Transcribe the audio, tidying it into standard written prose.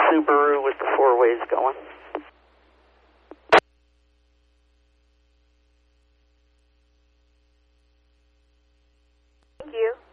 Subaru with the 4 ways going. Thank you.